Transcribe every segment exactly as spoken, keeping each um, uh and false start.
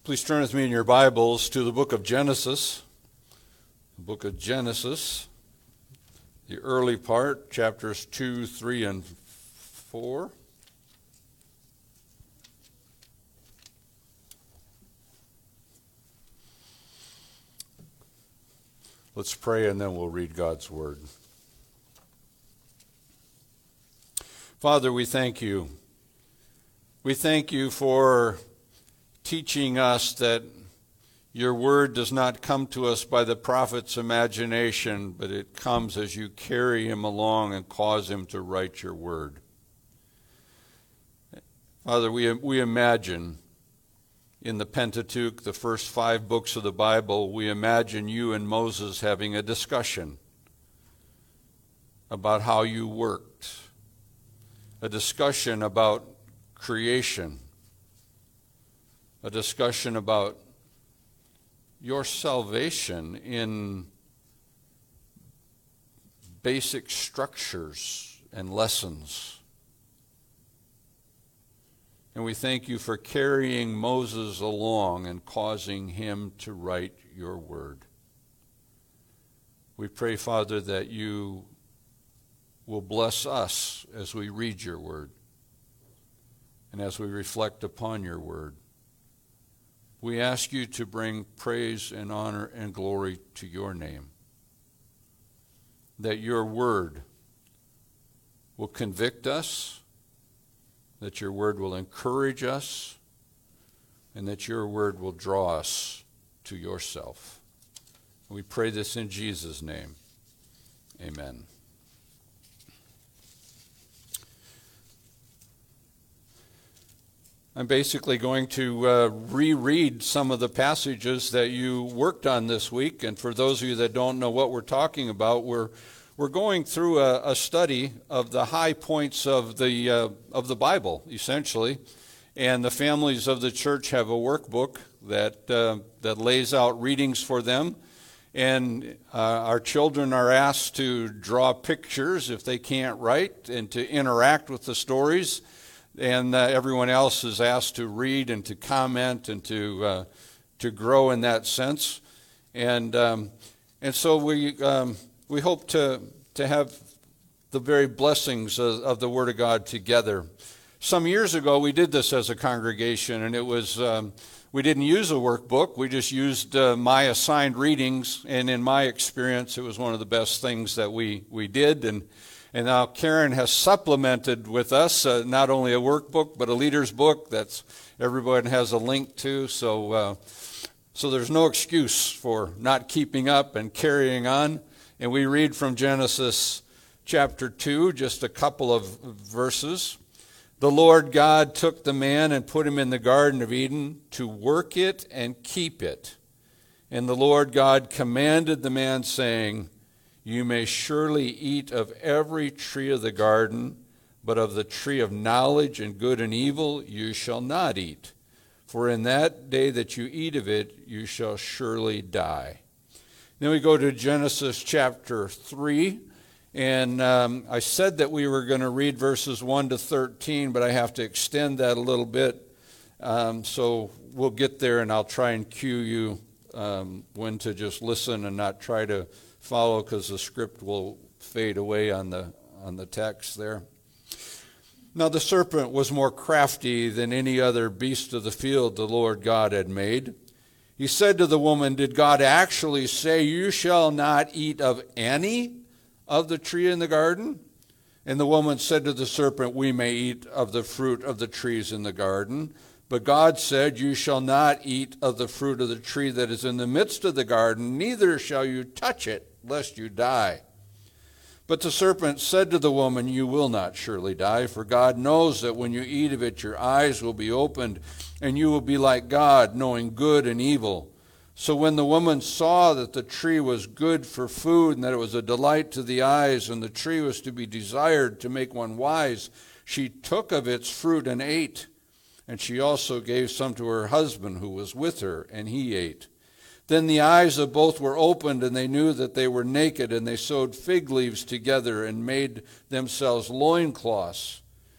Please turn with me in your Bibles to the book of Genesis. The book of Genesis, the early part, chapters two, three, and four. Let's pray and then we'll read God's word. Father, we thank you. We thank you for teaching us that your word does not come to us by the prophet's imagination, but it comes as you carry him along and cause him to write your word. Father, we, we imagine in the Pentateuch, the first five books of the Bible, we imagine you and Moses having a discussion about how you worked, a discussion about creation, a discussion about your salvation in basic structures and lessons. And we thank you for carrying Moses along and causing him to write your word. We pray, Father, that you will bless us as we read your word and as we reflect upon your word. We ask you to bring praise and honor and glory to your name, that your word will convict us, that your word will encourage us, and that your word will draw us to yourself. We pray this in Jesus' name. Amen. I'm basically going to uh, reread some of the passages that you worked on this week. And for those of you that don't know what we're talking about, we're we're going through a, a study of the high points of the uh, of the Bible, essentially. And the families of the church have a workbook that uh, that lays out readings for them. And uh, our children are asked to draw pictures if they can't write and to interact with the stories. And uh, everyone else is asked to read and to comment and to uh, to grow in that sense, and um, and so we um, we hope to to have the very blessings of, of the Word of God together. Some years ago, we did this as a congregation, and it was um, we didn't use a workbook. We just used uh, my assigned readings, and in my experience, it was one of the best things that we we did. And. And now Karen has supplemented with us uh, not only a workbook, but a leader's book that everybody has a link to. So uh, so there's no excuse for not keeping up and carrying on. And we read from Genesis chapter two, just a couple of verses. The Lord God took the man and put him in the Garden of Eden to work it and keep it. And the Lord God commanded the man, saying, you may surely eat of every tree of the garden, but of the tree of knowledge and good and evil you shall not eat. For in that day that you eat of it, you shall surely die. Then we go to Genesis chapter three. And um, I said that we were going to read verses one to thirteen, but I have to extend that a little bit. Um, so we'll get there, and I'll try and cue you um, when to just listen and not try to follow, because the script will fade away on the on the text there. Now the serpent was more crafty than any other beast of the field the Lord God had made. He said to the woman, did God actually say, you shall not eat of any of the tree in the garden? And the woman said to the serpent, we may eat of the fruit of the trees in the garden. But God said, you shall not eat of the fruit of the tree that is in the midst of the garden, neither shall you touch it, lest you die. But the serpent said to the woman, you will not surely die, for God knows that when you eat of it, your eyes will be opened, and you will be like God, knowing good and evil. So when the woman saw that the tree was good for food, and that it was a delight to the eyes, and the tree was to be desired to make one wise, she took of its fruit and ate. And she also gave some to her husband who was with her, and he ate. Then the eyes of both were opened, and they knew that they were naked, and they sewed fig leaves together and made themselves loincloths.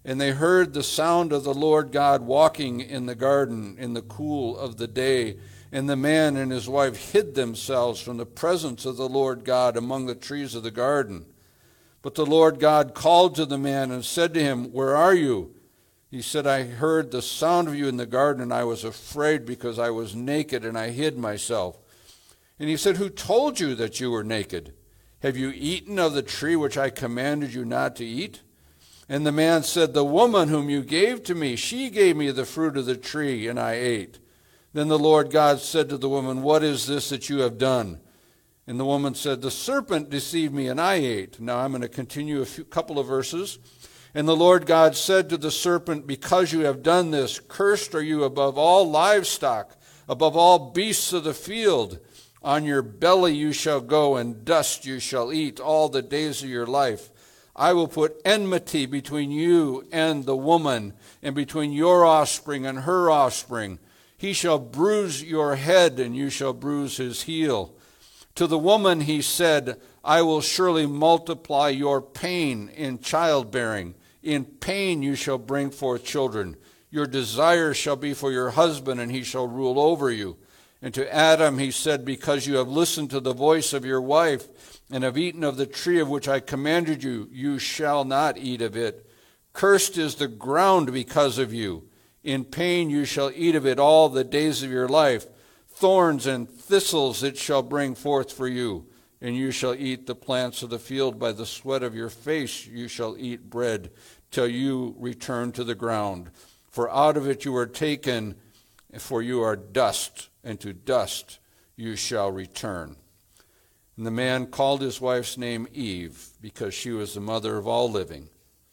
And they heard the sound of the Lord God walking in the garden in the cool of the day. And the man and his wife hid themselves from the presence of the Lord God among the trees of the garden. But the Lord God called to the man and said to him, "Where are you?" He said, "I heard the sound of you in the garden, and I was afraid because I was naked, and I hid myself." And he said, "Who told you that you were naked? Have you eaten of the tree which I commanded you not to eat?" And the man said, "The woman whom you gave to me, she gave me the fruit of the tree, and I ate." Then the Lord God said to the woman, "What is this that you have done?" And the woman said, "The serpent deceived me, and I ate." Now I'm going to continue a few, couple of verses. And the Lord God said to the serpent, "Because you have done this, cursed are you above all livestock, above all beasts of the field. On your belly you shall go, and dust you shall eat all the days of your life. I will put enmity between you and the woman, and between your offspring and her offspring. He shall bruise your head, and you shall bruise his heel." To the woman he said, "I will surely multiply your pain in childbearing. In pain you shall bring forth children. Your desire shall be for your husband, and he shall rule over you." And to Adam he said, "Because you have listened to the voice of your wife, and have eaten of the tree of which I commanded you, you shall not eat of it. Cursed is the ground because of you. In pain you shall eat of it all the days of your life. Thorns and thistles it shall bring forth for you, and you shall eat the plants of the field. By the sweat of your face you shall eat bread, till you return to the ground. For out of it you were taken, for you are dust, and to dust you shall return." And the man called his wife's name Eve, because she was the mother of all living.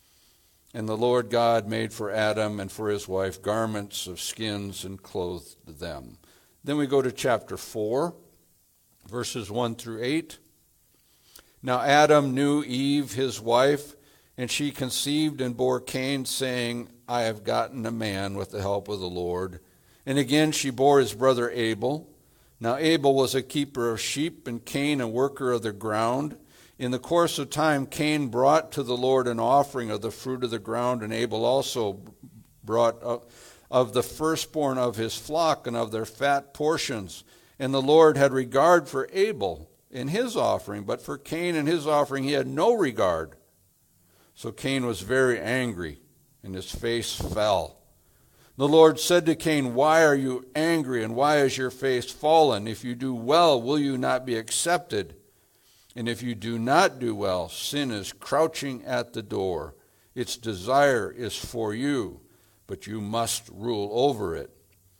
And the Lord God made for Adam and for his wife garments of skins and clothed them. Then we go to chapter four, verses one through eight. Now Adam knew Eve, his wife, and she conceived and bore Cain, saying, "I have gotten a man with the help of the Lord." And again she bore his brother Abel. Now Abel was a keeper of sheep, and Cain a worker of the ground. In the course of time, Cain brought to the Lord an offering of the fruit of the ground, and Abel also brought of the firstborn of his flock and of their fat portions. And the Lord had regard for Abel in his offering, but for Cain and his offering he had no regard. So Cain was very angry, and his face fell. The Lord said to Cain, "Why are you angry, and why is your face fallen? If you do well, will you not be accepted? And if you do not do well, sin is crouching at the door. Its desire is for you, but you must rule over it."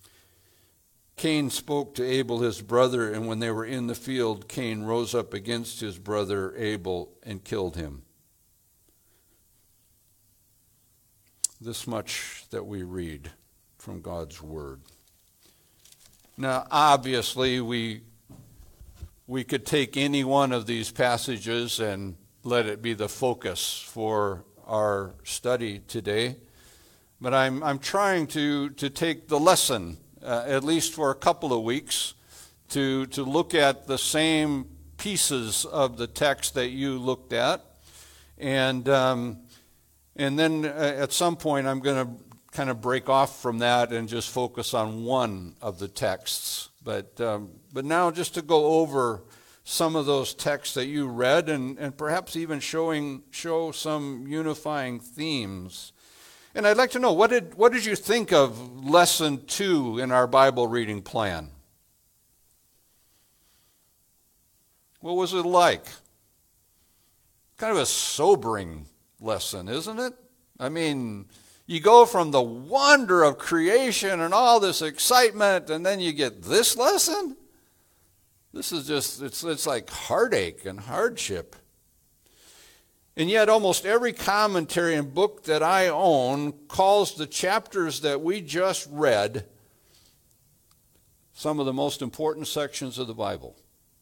Cain spoke to Abel his brother, and when they were in the field, Cain rose up against his brother Abel and killed him. This much that we read from God's word. Now, obviously, we we could take any one of these passages and let it be the focus for our study today. But I'm I'm trying to to take the lesson, uh, at least for a couple of weeks, to to look at the same pieces of the text that you looked at, and um, and then uh, at some point I'm going to kind of break off from that and just focus on one of the texts. But um, but now just to go over some of those texts that you read, and, and perhaps even showing show some unifying themes. And I'd like to know, what did what did you think of lesson two in our Bible reading plan? What was it like? Kind of a sobering lesson, isn't it? I mean, you go from the wonder of creation and all this excitement, and then you get this lesson? This is just, it's, it's like heartache and hardship. And yet almost every commentary and book that I own calls the chapters that we just read some of the most important sections of the Bible.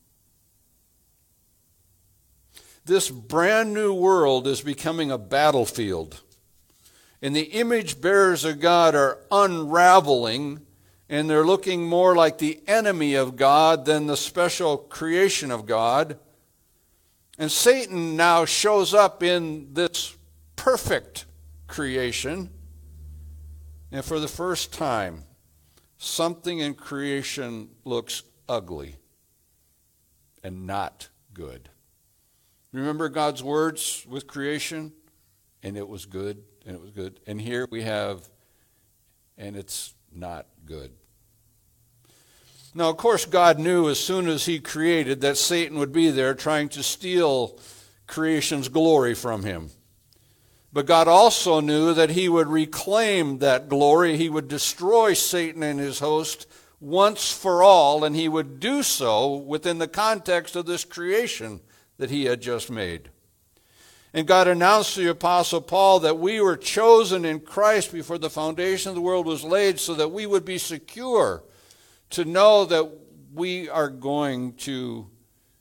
This brand new world is becoming a battlefield. And the image bearers of God are unraveling, and they're looking more like the enemy of God than the special creation of God. And Satan now shows up in this perfect creation. And for the first time, something in creation looks ugly and not good. Remember God's words with creation? And it was good, and it was good. And here we have, and it's not good. Now, of course, God knew as soon as he created that Satan would be there trying to steal creation's glory from him. But God also knew that he would reclaim that glory. He would destroy Satan and his host once for all, and he would do so within the context of this creation that he had just made. And God announced to the Apostle Paul that we were chosen in Christ before the foundation of the world was laid so that we would be secure to know that we are going to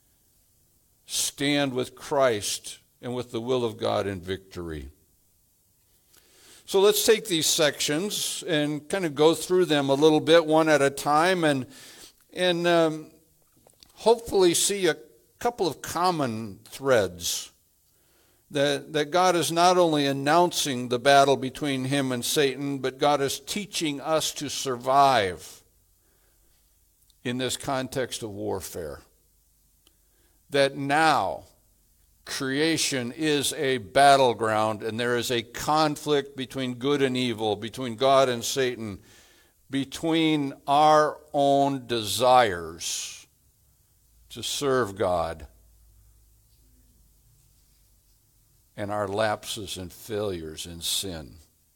stand with Christ and with the will of God in victory. So let's take these sections and kind of go through them a little bit, one at a time, and, and um, hopefully see a couple of common threads. That, that God is not only announcing the battle between him and Satan, but God is teaching us to survive in this context of warfare. That now creation is a battleground and there is a conflict between good and evil, between God and Satan, between our own desires to serve God and our lapses and failures in sin.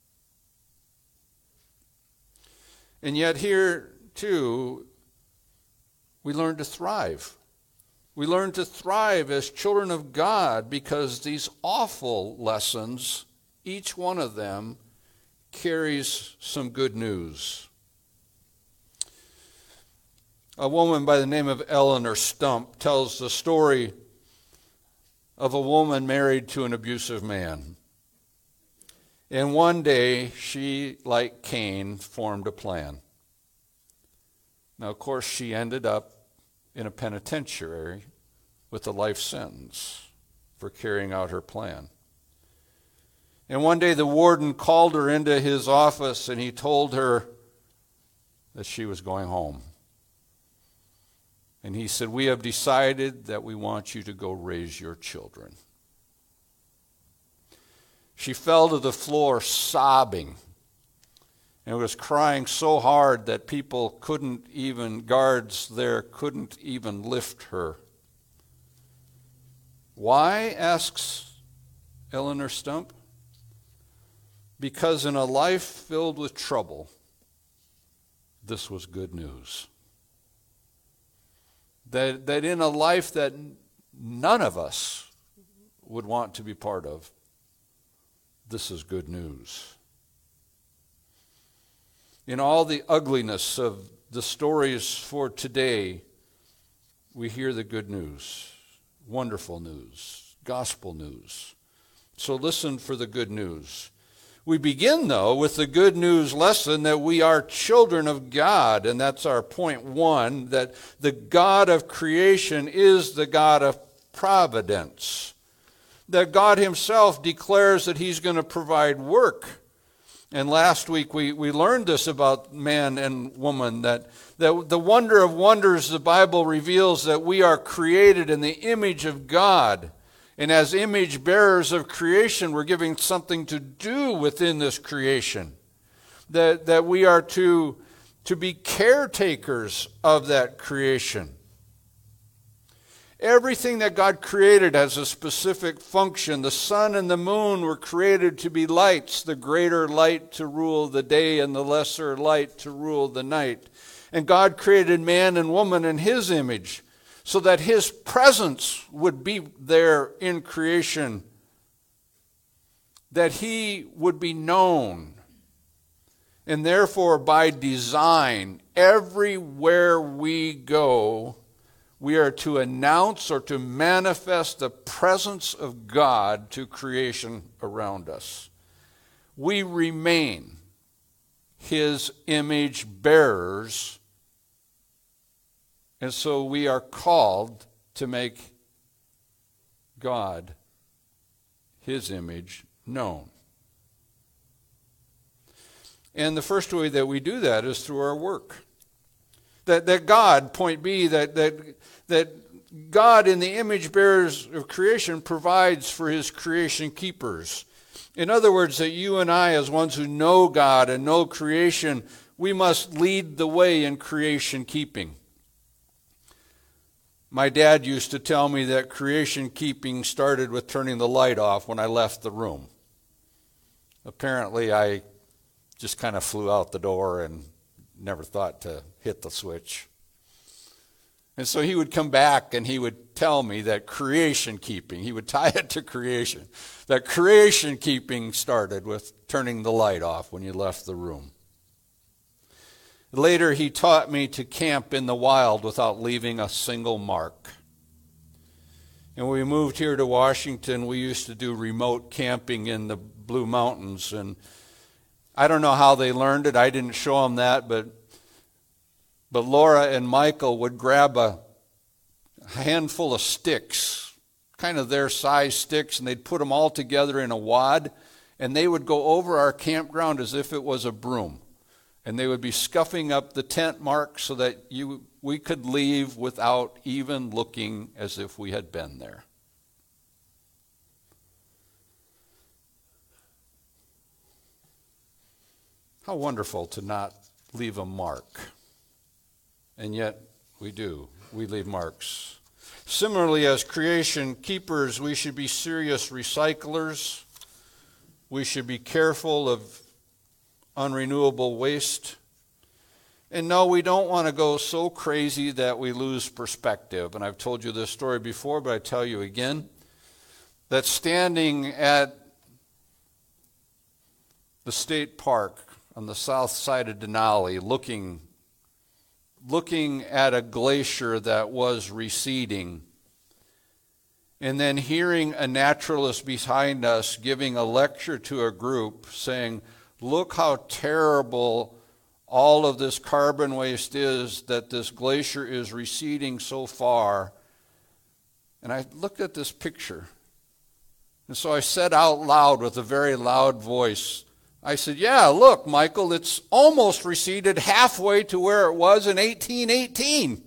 And yet here, too, we learn to thrive. We learn to thrive as children of God because these awful lessons, each one of them, carries some good news. A woman by the name of Eleanor Stump tells the story of a woman married to an abusive man. And one day, she, like Cain, formed a plan. Now, of course, she ended up in a penitentiary with a life sentence for carrying out her plan. And one day, the warden called her into his office, and he told her that she was going home. And he said, "We have decided that we want you to go raise your children." She fell to the floor sobbing and was crying so hard that people couldn't even, guards there couldn't even lift her. Why, asks Eleanor Stump? Because in a life filled with trouble, this was good news. That, that in a life that none of us would want to be part of, this is good news. In all the ugliness of the stories for today, we hear the good news, wonderful news, gospel news. So listen for the good news. We begin, though, with the good news lesson that we are children of God, and that's our point one, that the God of creation is the God of providence. That God himself declares that he's going to provide work. And last week we, we learned this about man and woman, that, that the wonder of wonders, the Bible reveals that we are created in the image of God. And as image bearers of creation, we're giving something to do within this creation. That, that we are to, to be caretakers of that creation. Everything that God created has a specific function. The sun and the moon were created to be lights, the greater light to rule the day and the lesser light to rule the night. And God created man and woman in his image, so that his presence would be there in creation, that he would be known. And therefore, by design, everywhere we go, we are to announce or to manifest the presence of God to creation around us. We remain his image bearers. And so we are called to make God, his image, known. And the first way that we do that is through our work. That, that God, point B, that, that, that God in the image bearers of creation provides for his creation keepers. In other words, that you and I, as ones who know God and know creation, we must lead the way in creation keeping. My dad used to tell me that creation keeping started with turning the light off when I left the room. Apparently, I just kind of flew out the door and never thought to hit the switch. And so he would come back and he would tell me that creation keeping, he would tie it to creation, that creation keeping started with turning the light off when you left the room. Later, he taught me to camp in the wild without leaving a single mark. And when we moved here to Washington, we used to do remote camping in the Blue Mountains. And I don't know how they learned it. I didn't show them that, but but Laura and Michael would grab a handful of sticks, kind of their size sticks, and they'd put them all together in a wad, and they would go over our campground as if it was a broom. And they would be scuffing up the tent marks so that you we could leave without even looking as if we had been there. How wonderful to not leave a mark. And yet we do. We leave marks. Similarly, as creation keepers, we should be serious recyclers. We should be careful of unrenewable waste. And no, we don't want to go so crazy that we lose perspective. And I've told you this story before, but I tell you again, that standing at the state park on the south side of Denali, looking, looking at a glacier that was receding, and then hearing a naturalist behind us giving a lecture to a group saying, look how terrible all of this carbon waste is, that this glacier is receding so far. And I looked at this picture. And so I said out loud with a very loud voice, I said, yeah, look, Michael, it's almost receded halfway to where it was in eighteen eighteen.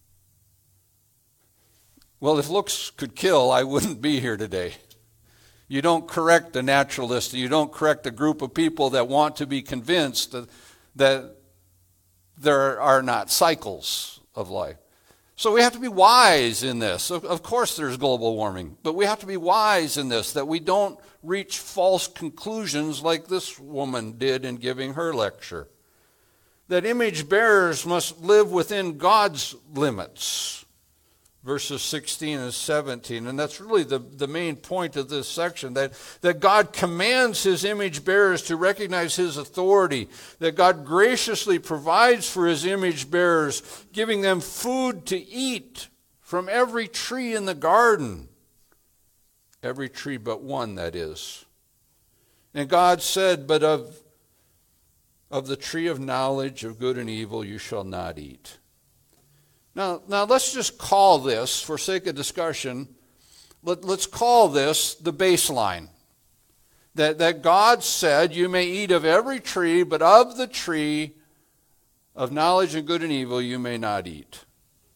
Well, if looks could kill, I wouldn't be here today. You don't correct a naturalist. You don't correct a group of people that want to be convinced that, that there are not cycles of life. So we have to be wise in this. Of, of course there's global warming, but we have to be wise in this, that we don't reach false conclusions like this woman did in giving her lecture. That image bearers must live within God's limits. Verses sixteen and seventeen, and that's really the, the main point of this section, that, that God commands his image bearers to recognize his authority, that God graciously provides for his image bearers, giving them food to eat from every tree in the garden. Every tree but one, that is. And God said, but of, of the tree of knowledge of good and evil you shall not eat. Now, now let's just call this, for sake of discussion, let, let's call this the baseline. That, that God said, you may eat of every tree, but of the tree of knowledge of good and evil you may not eat.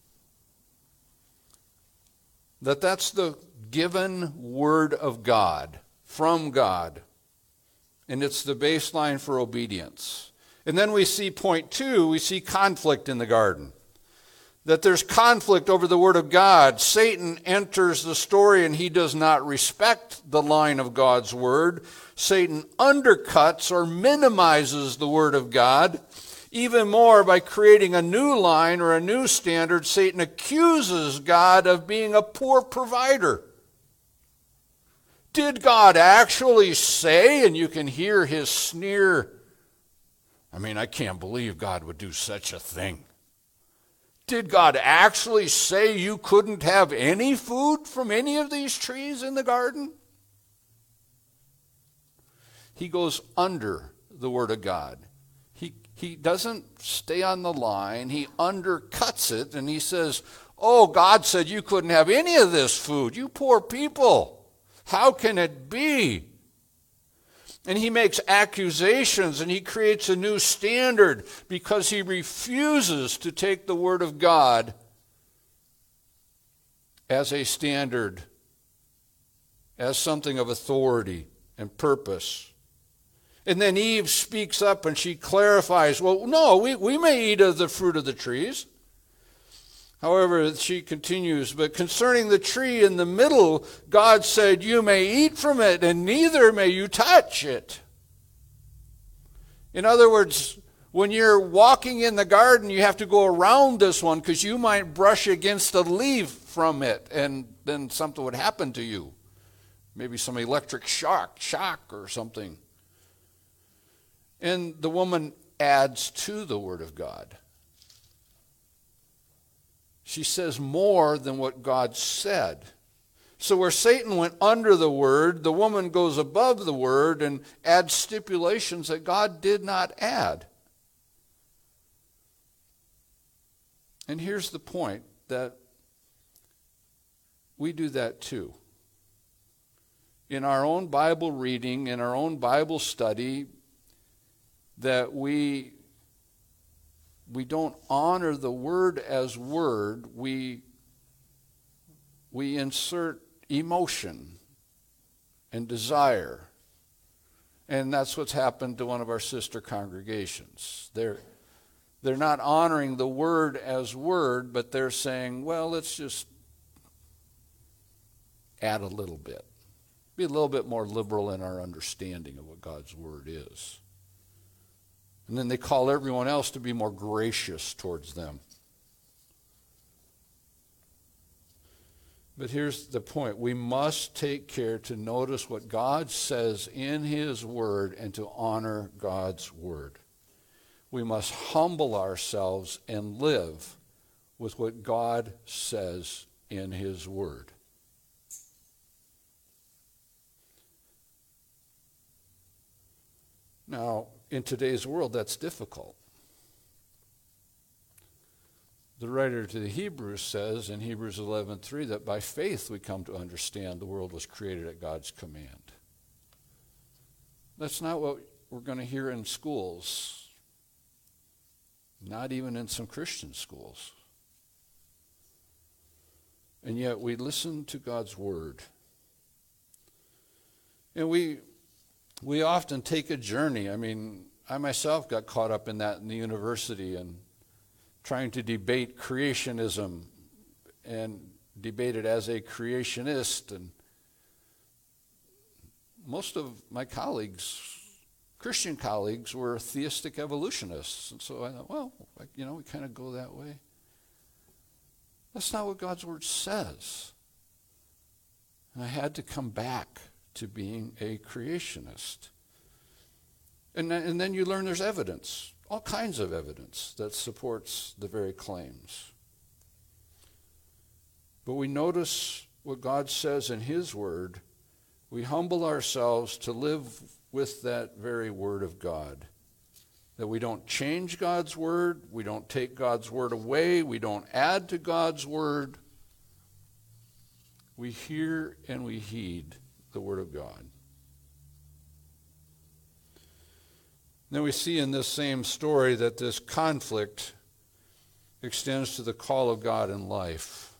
That that's the given word of God, from God. And it's the baseline for obedience. And then we see point two, we see conflict in the garden. That there's conflict over the word of God. Satan enters the story and he does not respect the line of God's word. Satan undercuts or minimizes the word of God. Even more, by creating a new line or a new standard, Satan accuses God of being a poor provider. Did God actually say, and you can hear his sneer, I mean, I can't believe God would do such a thing. Did God actually say you couldn't have any food from any of these trees in the garden? He goes under the word of God. He, he doesn't stay on the line. He undercuts it and he says, oh, God said you couldn't have any of this food. You poor people. How can it be? And he makes accusations, and he creates a new standard because he refuses to take the Word of God as a standard, as something of authority and purpose. And then Eve speaks up and she clarifies, well, no, we, we may eat of the fruit of the trees. However, she continues, but concerning the tree in the middle, God said, you may eat from it, and neither may you touch it. In other words, when you're walking in the garden, you have to go around this one because you might brush against a leaf from it, and then something would happen to you. Maybe some electric shock, shock or something. And the woman adds to the Word of God. She says more than what God said. So where Satan went under the Word, the woman goes above the Word and adds stipulations that God did not add. And here's the point, that we do that too. In our own Bible reading, in our own Bible study, that we we don't honor the Word as Word, we we insert emotion and desire. And that's what's happened to one of our sister congregations. They're they're not honoring the Word as Word, but they're saying, well, let's just add a little bit. Be a little bit more liberal in our understanding of what God's Word is. And then they call everyone else to be more gracious towards them. But here's the point. We must take care to notice what God says in His Word and to honor God's Word. We must humble ourselves and live with what God says in His Word. Now, in today's world, that's difficult. The writer to the Hebrews says in Hebrews eleven three that by faith we come to understand the world was created at God's command. That's not what we're going to hear in schools, not even in some Christian schools. And yet we listen to God's Word. And we we often take a journey. I mean, I myself got caught up in that in the university and trying to debate creationism and debate it as a creationist. And most of my colleagues, Christian colleagues, were theistic evolutionists. And so I thought, well, you know, we kind of go that way. That's not what God's Word says. And I had to come back to being a creationist. And, and then you learn there's evidence, all kinds of evidence that supports the very claims. But we notice what God says in His Word. We humble ourselves to live with that very Word of God. That we don't change God's Word, we don't take God's Word away, we don't add to God's Word. We hear and we heed the Word of God. Then we see in this same story that this conflict extends to the call of God in life.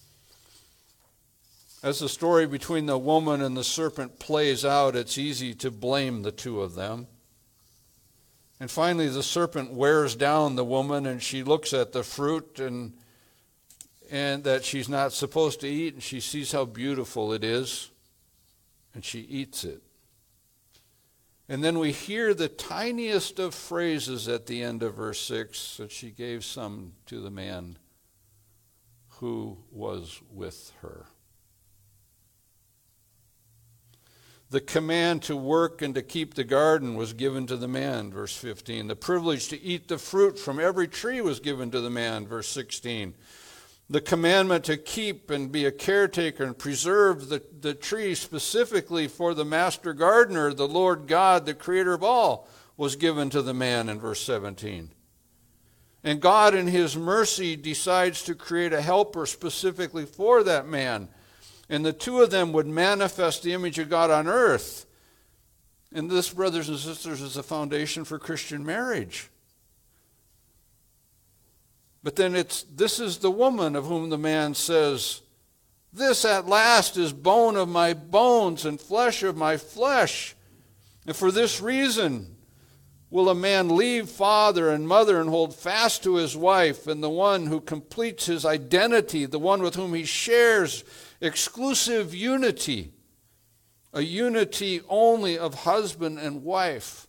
As the story between the woman and the serpent plays out, it's easy to blame the two of them. And finally, the serpent wears down the woman, and she looks at the fruit and, and that she's not supposed to eat, and she sees how beautiful it is, and she eats it. And then we hear the tiniest of phrases at the end of verse six, that she gave some to the man who was with her. The command to work and to keep the garden was given to the man, verse fifteen. The privilege to eat the fruit from every tree was given to the man, verse sixteen. The commandment to keep and be a caretaker and preserve the, the tree specifically for the master gardener, the Lord God, the creator of all, was given to the man in verse seventeen. And God in His mercy decides to create a helper specifically for that man. And the two of them would manifest the image of God on earth. And this, brothers and sisters, is the foundation for Christian marriage. But then it's, this is the woman of whom the man says, this at last is bone of my bones and flesh of my flesh. And for this reason will a man leave father and mother and hold fast to his wife, and the one who completes his identity, the one with whom he shares exclusive unity, a unity only of husband and wife.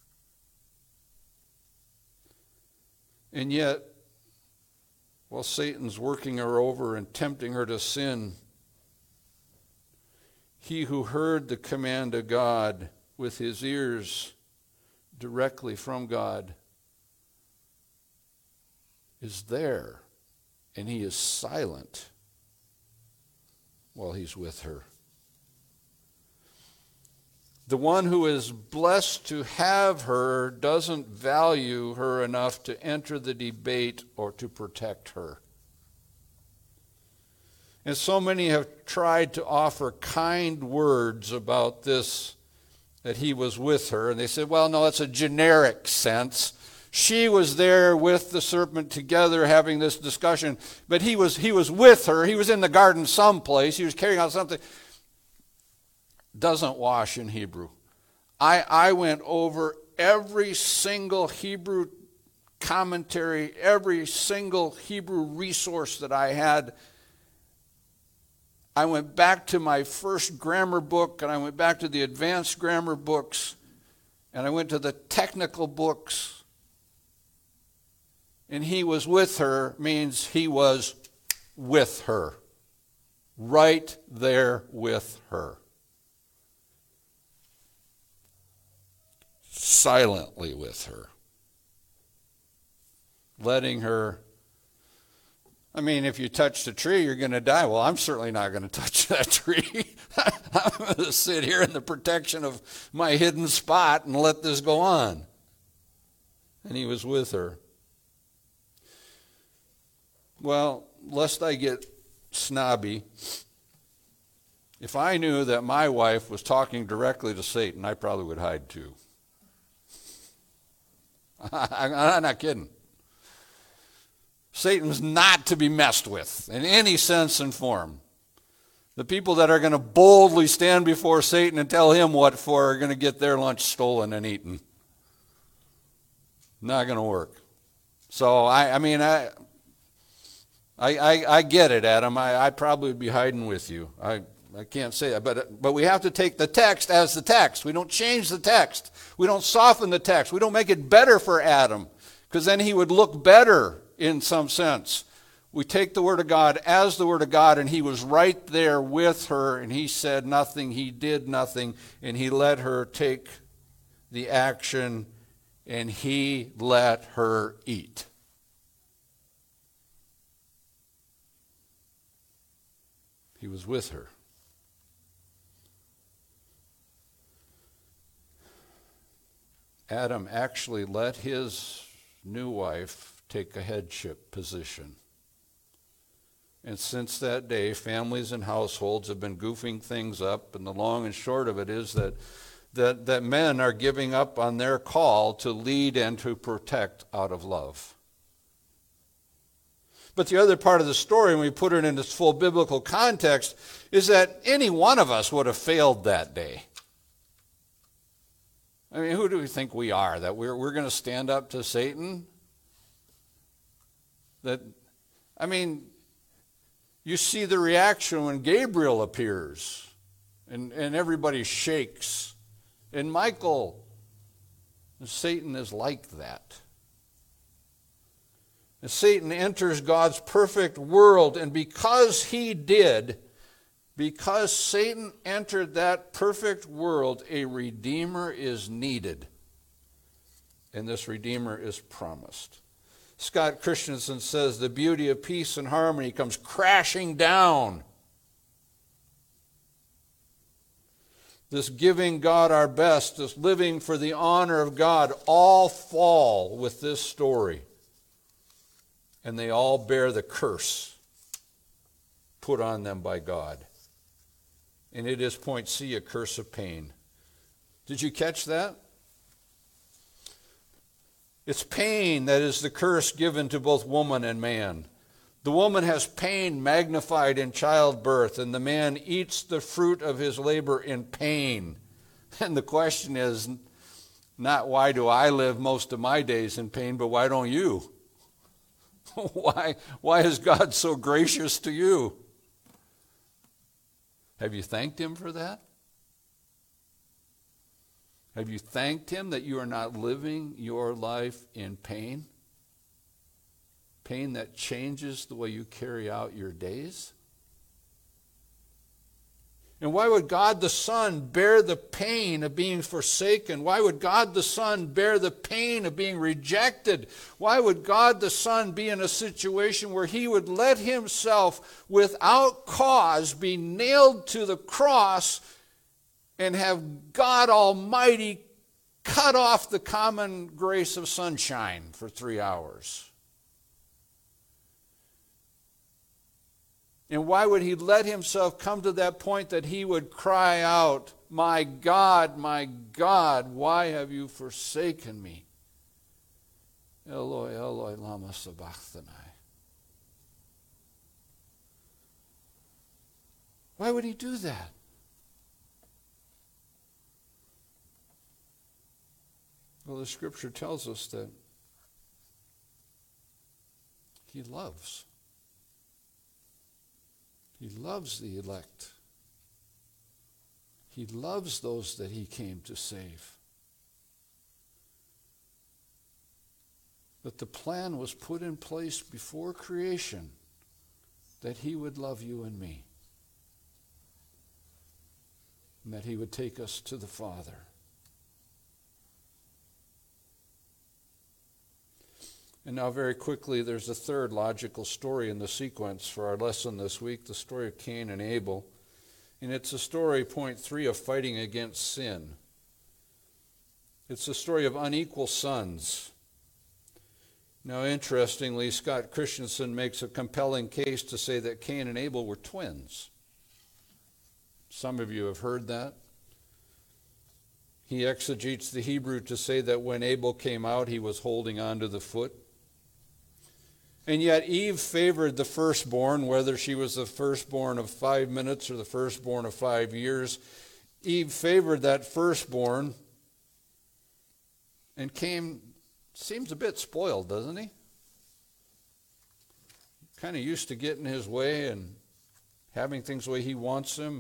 And yet, while Satan's working her over and tempting her to sin, he who heard the command of God with his ears directly from God is there, and he is silent while he's with her. The one who is blessed to have her doesn't value her enough to enter the debate or to protect her. And so many have tried to offer kind words about this, that he was with her. And they said, well, no, it's a generic sense. She was there with the serpent together having this discussion, but he was, he was with her. He was in the garden someplace. He was carrying out something. Doesn't wash in Hebrew. I, I went over every single Hebrew commentary, every single Hebrew resource that I had. I went back to my first grammar book, and I went back to the advanced grammar books, and I went to the technical books. And he was with her means he was with her, right there with her. Silently with her, letting her. I mean, if you touch the tree, you're going to die. Well, I'm certainly not going to touch that tree. I'm going to sit here in the protection of my hidden spot and let this go on. And he was with her. Well, lest I get snobby, if I knew that my wife was talking directly to Satan, I probably would hide too. I'm not kidding. Satan's not to be messed with in any sense and form. The people that are going to boldly stand before Satan and tell him what for are going to get their lunch stolen and eaten. Not going to work. So, I, I mean, I, I, I, I get it, Adam. I, I probably would be hiding with you. I, I can't say that. But, but we have to take the text as the text. We don't change the text. We don't soften the text. We don't make it better for Adam, because then he would look better in some sense. We take the Word of God as the Word of God, and he was right there with her, and he said nothing, he did nothing, and he let her take the action, and he let her eat. He was with her. Adam actually let his new wife take a headship position. And since that day, families and households have been goofing things up, and the long and short of it is that, that, that men are giving up on their call to lead and to protect out of love. But the other part of the story, when we put it in its full biblical context, is that any one of us would have failed that day. I mean, who do we think we are? That we're, we're going to stand up to Satan? That, I mean, you see the reaction when Gabriel appears, and, and everybody shakes. And Michael, and Satan is like that. And Satan enters God's perfect world, and because he did, because Satan entered that perfect world, a Redeemer is needed. And this Redeemer is promised. Scott Christensen says the beauty of peace and harmony comes crashing down. This giving God our best, this living for the honor of God, all fall with this story. And they all bear the curse put on them by God. And it is, point C, a curse of pain. Did you catch that? It's pain that is the curse given to both woman and man. The woman has pain magnified in childbirth, and the man eats the fruit of his labor in pain. And the question is not why do I live most of my days in pain, but why don't you? Why, why is God so gracious to you? Have you thanked him for that? Have you thanked him that you are not living your life in pain? Pain that changes the way you carry out your days? And why would God the Son bear the pain of being forsaken? Why would God the Son bear the pain of being rejected? Why would God the Son be in a situation where he would let himself without cause be nailed to the cross and have God Almighty cut off the common grace of sunshine for three hours? And why would he let himself come to that point that he would cry out, "My God, my God, why have you forsaken me? Eloi, Eloi, lama sabachthani." Why would he do that? Well, the scripture tells us that he loves. He loves the elect. He loves those that he came to save. But the plan was put in place before creation that he would love you and me, and that he would take us to the Father. And now very quickly, there's a third logical story in the sequence for our lesson this week, the story of Cain and Abel. And it's a story, point three, of fighting against sin. It's a story of unequal sons. Now, interestingly, Scott Christensen makes a compelling case to say that Cain and Abel were twins. Some of you have heard that. He exegetes the Hebrew to say that when Abel came out, he was holding on to the foot. And yet Eve favored the firstborn, whether she was the firstborn of five minutes or the firstborn of five years. Eve favored that firstborn, and Cain seems a bit spoiled, doesn't he? Kind of used to getting his way and having things the way he wants them.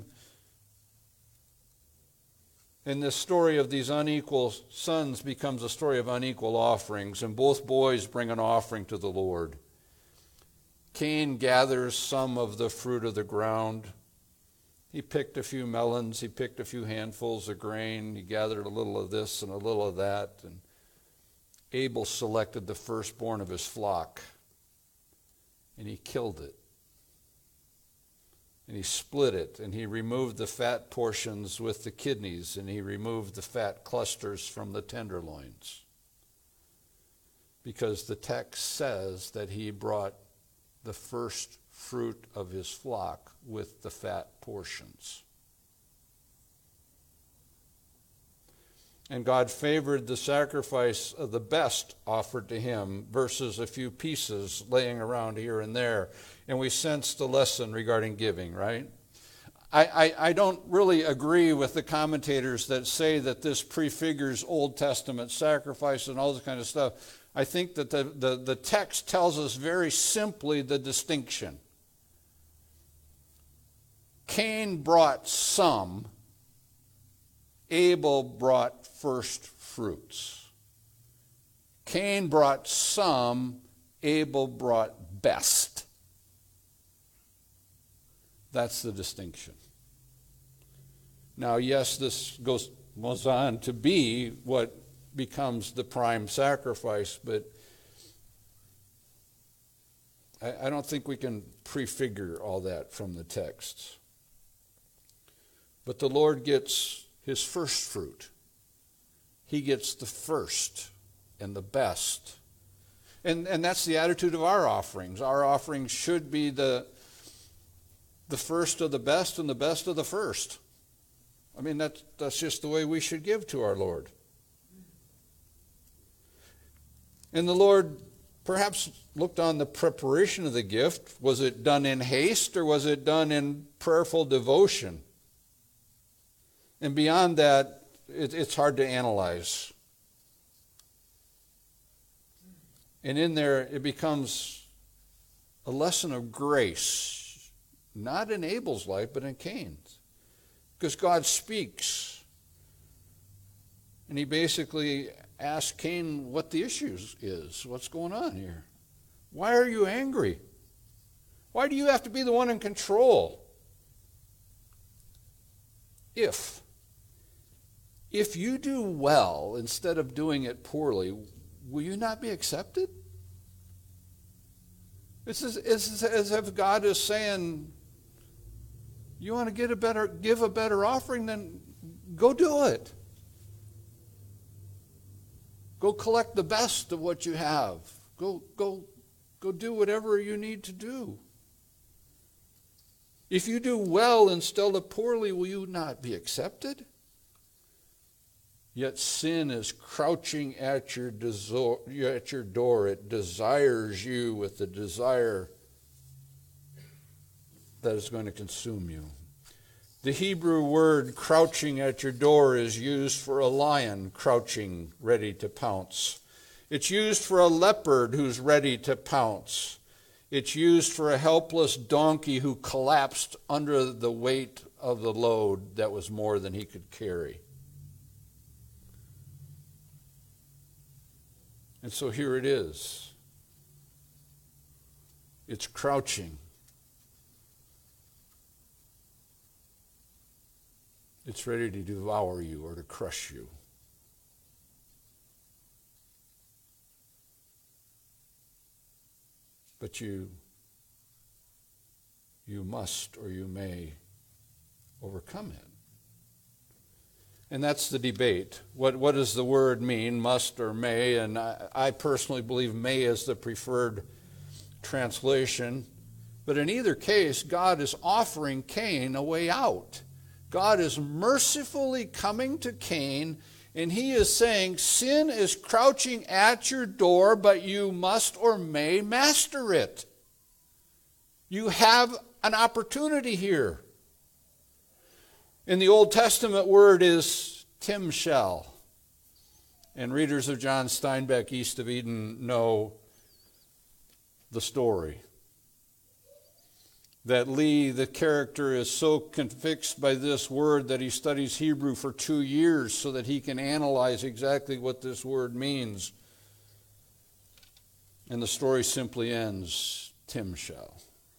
And this story of these unequal sons becomes a story of unequal offerings, and both boys bring an offering to the Lord. Cain gathers some of the fruit of the ground. He picked a few melons, he picked a few handfuls of grain, he gathered a little of this and a little of that. And Abel selected the firstborn of his flock, and he killed it. And he split it, and he removed the fat portions with the kidneys, and he removed the fat clusters from the tenderloins. Because the text says that he brought the first fruit of his flock with the fat portions. And God favored the sacrifice of the best offered to him versus a few pieces laying around here and there. And we sense the lesson regarding giving, right? I, I, I don't really agree with the commentators that say that this prefigures Old Testament sacrifice and all this kind of stuff. I think that the, the, the text tells us very simply the distinction. Cain brought some, Abel brought first fruits. Cain brought some, Abel brought best. That's the distinction. Now, yes, this goes, goes on to be what becomes the prime sacrifice, but I, I don't think we can prefigure all that from the texts. But the Lord gets his first fruit. He gets the first and the best. And, and that's the attitude of our offerings. Our offerings should be the, the first of the best and the best of the first. I mean, that's, that's just the way we should give to our Lord. And the Lord perhaps looked on the preparation of the gift. Was it done in haste or was it done in prayerful devotion? And beyond that, it, it's hard to analyze. And in there, it becomes a lesson of grace, not in Abel's life, but in Cain's. Because God speaks. And he basically asks Cain what the issue is. What's going on here? Why are you angry? Why do you have to be the one in control? If, if you do well instead of doing it poorly, will you not be accepted? It's as, it's as if God is saying, you want to get a better, give a better offering, then go do it. Go collect the best of what you have. Go, go, go do whatever you need to do. If you do well instead of poorly, will you not be accepted? Yet sin is crouching at your, at your door. It desires you with the desire that is going to consume you. The Hebrew word crouching at your door is used for a lion crouching, ready to pounce. It's used for a leopard who's ready to pounce. It's used for a helpless donkey who collapsed under the weight of the load that was more than he could carry. And so here it is. It's crouching. It's ready to devour you or to crush you. But you, you must or you may overcome it. And that's the debate. What, what does the word mean, must or may? And I, I personally believe may is the preferred translation. But in either case, God is offering Cain a way out. God is mercifully coming to Cain, and he is saying, sin is crouching at your door, but you must or may master it. You have an opportunity here. In the Old Testament word is timshel. And readers of John Steinbeck, East of Eden, know the story. That Lee, the character, is so convicted by this word that he studies Hebrew for two years so that he can analyze exactly what this word means. And the story simply ends, timshel.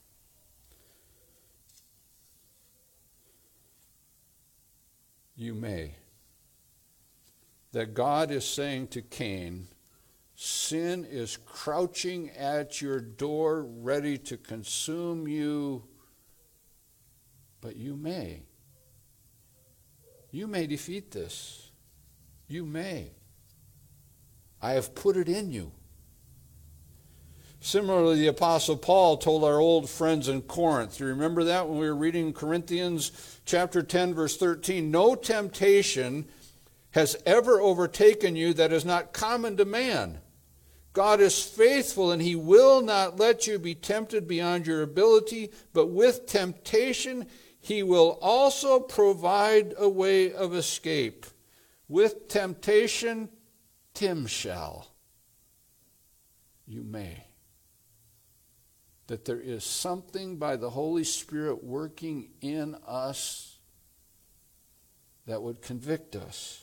You may. That God is saying to Cain, sin is crouching at your door, ready to consume you, but you may. You may defeat this. You may. I have put it in you. Similarly, the Apostle Paul told our old friends in Corinth, you remember that when we were reading Corinthians chapter ten, verse thirteen, no temptation has ever overtaken you that is not common to man. God is faithful, and he will not let you be tempted beyond your ability, but with temptation he will also provide a way of escape. With temptation, timshel. You may. That there is something by the Holy Spirit working in us that would convict us.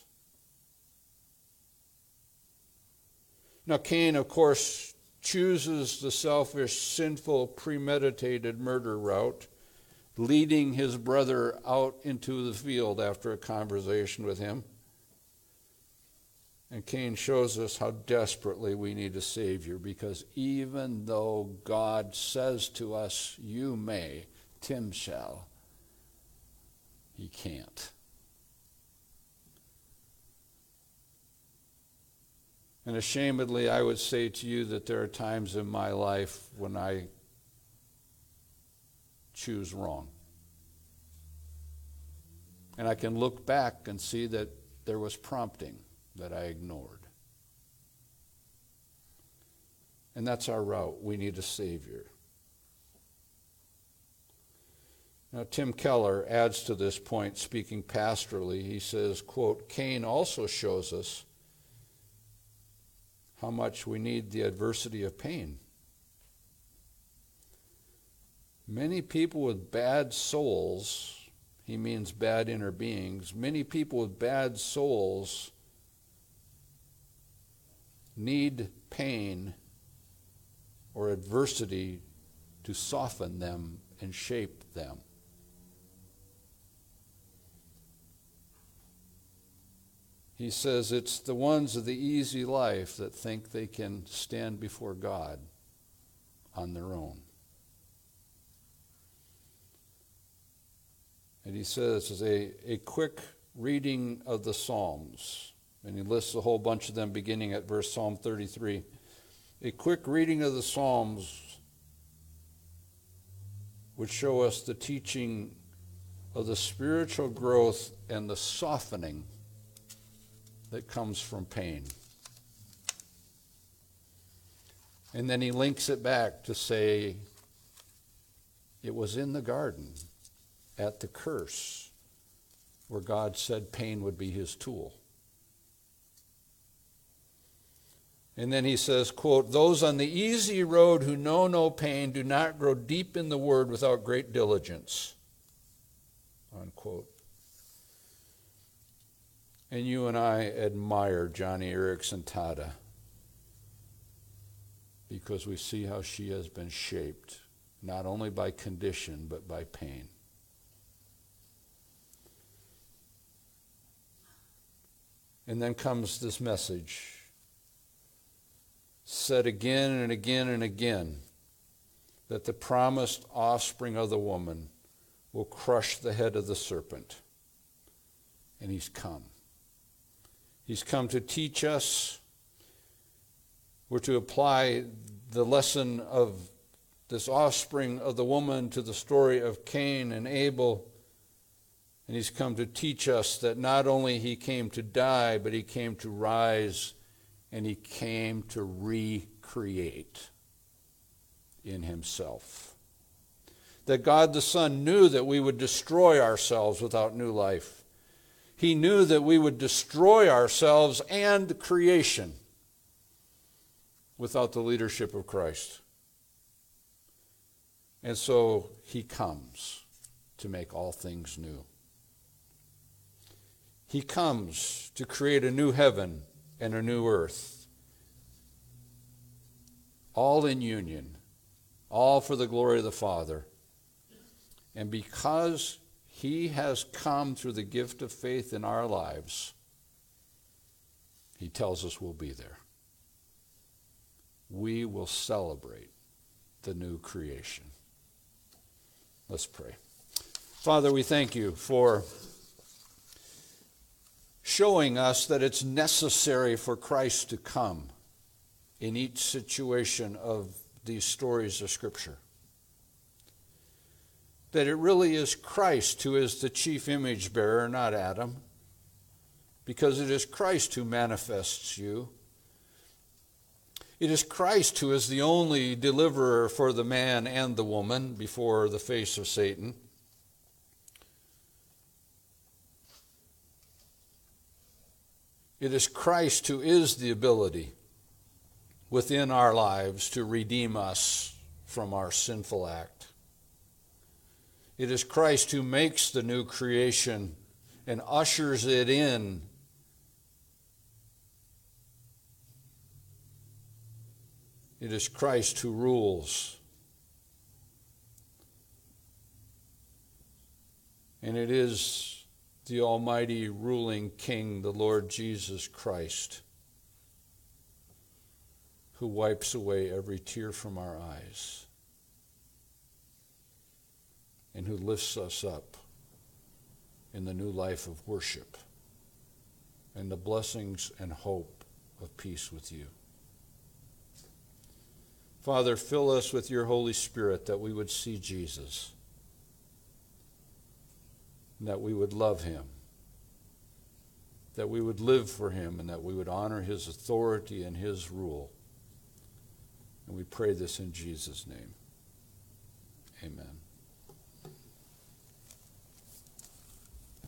Now, Cain, of course, chooses the selfish, sinful, premeditated murder route, leading his brother out into the field after a conversation with him. And Cain shows us how desperately we need a Savior, because even though God says to us, you may, timshel, he can't. And ashamedly, I would say to you that there are times in my life when I choose wrong. And I can look back and see that there was prompting that I ignored. And that's our route. We need a Savior. Now, Tim Keller adds to this point, speaking pastorally. He says, quote, Cain also shows us how much we need the adversity of pain. Many people with bad souls, he means bad inner beings, many people with bad souls need pain or adversity to soften them and shape them. He says it's the ones of the easy life that think they can stand before God on their own. And he says, as a, a quick reading of the Psalms, and he lists a whole bunch of them beginning at verse Psalm thirty-three. A quick reading of the Psalms would show us the teaching of the spiritual growth and the softening that comes from pain. And then he links it back to say, it was in the garden at the curse where God said pain would be his tool. And then he says, quote, those on the easy road who know no pain do not grow deep in the word without great diligence, unquote. And you and I admire Johnny Erickson Tada because we see how she has been shaped, not only by condition, but by pain. And then comes this message, said again and again and again, that the promised offspring of the woman will crush the head of the serpent. And he's come. He's come to teach us. We're to apply the lesson of this offspring of the woman to the story of Cain and Abel. And he's come to teach us that not only he came to die, but he came to rise, and he came to recreate in himself. That God the Son knew that we would destroy ourselves without new life. He knew that we would destroy ourselves and creation without the leadership of Christ. And so he comes to make all things new. He comes to create a new heaven and a new earth, all in union, all for the glory of the Father. And because he has come through the gift of faith in our lives, he tells us we'll be there. We will celebrate the new creation. Let's pray. Father, we thank you for showing us that it's necessary for Christ to come in each situation of these stories of Scripture. That it really is Christ who is the chief image bearer, not Adam, because it is Christ who manifests you. It is Christ who is the only deliverer for the man and the woman before the face of Satan. It is Christ who is the ability within our lives to redeem us from our sinful act. It is Christ who makes the new creation and ushers it in. It is Christ who rules. And it is the almighty ruling King, the Lord Jesus Christ, who wipes away every tear from our eyes and who lifts us up in the new life of worship and the blessings and hope of peace with you. Father, fill us with your Holy Spirit that we would see Jesus, and that we would love him, that we would live for him, and that we would honor his authority and his rule. And we pray this in Jesus' name. Amen.